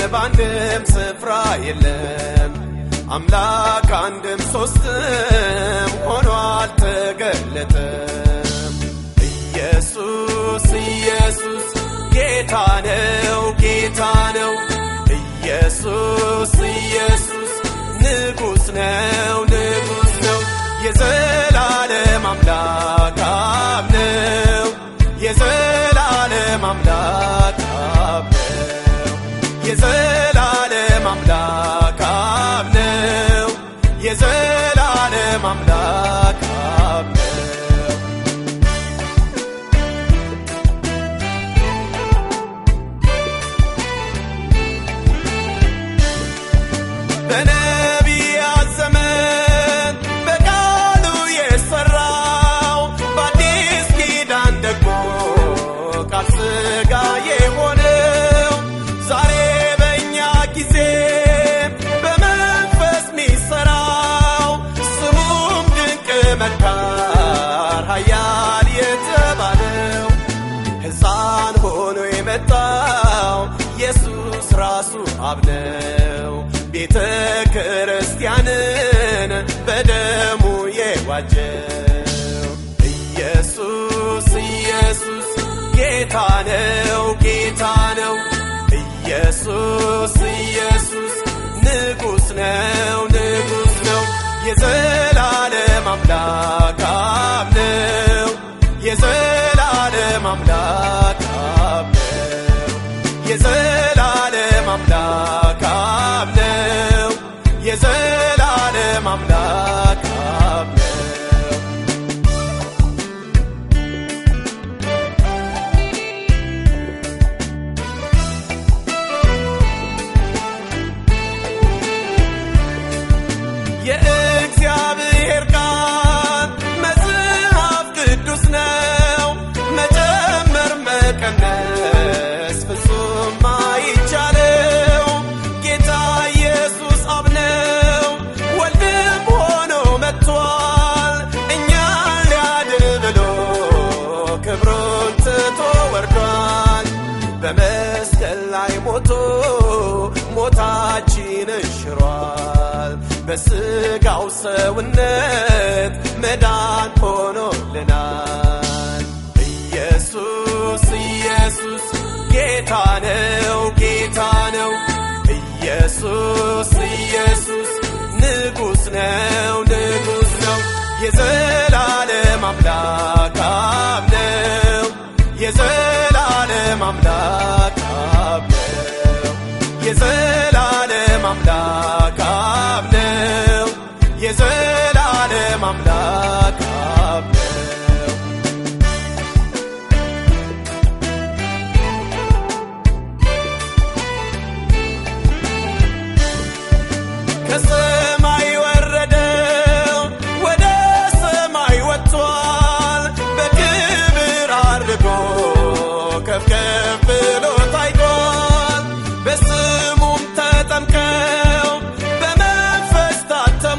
በአንድም ስፍራ የለም አምላክ አንድም ሶስትም ሆኖ አልተገለጠም ኢየሱስ ኢየሱስ ጌታ ነው ጌታ ነው ኢየሱስ ኢየሱስ ንጉስ ነው ንጉስ ነው የዘላለም አምላክ አብ ነው የዘላለም አምላክ አብ ነው የዘላለም አምላክ አብ ነው የዘላለም አምላክ አብ ነው በነቢያት ዘመን በቃሉ የሰራው በአዲስ ኪዳን ደግሞ ቃል ሥጋ የሆነው ዛሬ በእኛ ጊዜ በመንፈስ ሚሰራው ስሙም ድንቅ መካር ኃያል የተባለው ሕፃን ሆኖ የመጣው ኢየሱስ ራሱ አብ ነው ቤተ ክርስቲያንን በደሙ የዋጀው ኢየሱስ ኢየሱስ ጌታ ነው ጌታ ነው ኢየሱስ ኢየሱስ ንጉስ ነው ንጉስ ነው የዘላለም አምላክ አብ ነው የዘላለም አምላክ አብ ነው የዘላለም አምላክ አብ ነው የዘላለም አምላክ አብ ነው የእግዚአብሔር ቃል መጽሐፍ ቅዱስ ነው መጨመር መቀነስ ፍጹም አይቻለው ጌታ ኢየሱስ አብ ነው ወልድም ሆኖ መጥቷል እኛን ሊያድን ብሎ ክብሩን ትቶ ወርዷል በመስቀል ላይ ሞቶ ሞታችንን ሽሯል በሥጋው ሰውነት መዳን ሆኖልናል ኢየሱስ ኢየሱስ ጌታ ነው ጌታ ነው ኢየሱስ ኢየሱስ ንጉስ ነው ንጉስ ነው የዘላለም አምላክ አብ ነው የዘላለም አምላክ አብ ነው የዘላለም አምላክ አብ ነው የዘላለም አምላክ አብ ነው ከሰማይ ወረደው ወደ ሰማይ ወጥቷል በክብር አድርጎ ከፍ ከፍ ብሎ ታይቷል በስሙም ተጠምቀው በመንፈስ ታተሙ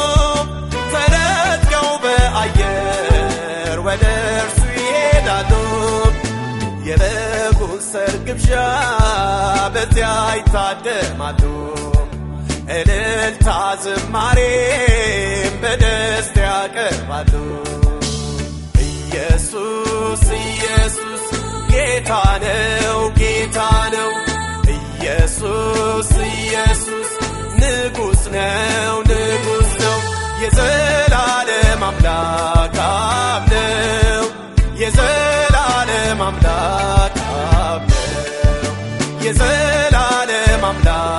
ተረጥቀው በአየር ወደ እርሱ ይሄዳሉ የበጉን ሰርግ ግብዣ በዚያ ይታደማሉ እልልታ ዝማሬም በደስታ ያቀርባሉ ኢየሱስ ኢየሱስ ጌታ ነው ጌታ ነው ኢየሱስ ኢየሱስ ንጉስ ነው ንጉስ ነው የዘላለም አምላክ አብ ነው የዘላለም አምላክ አብ ነው የዘላለም አምላክ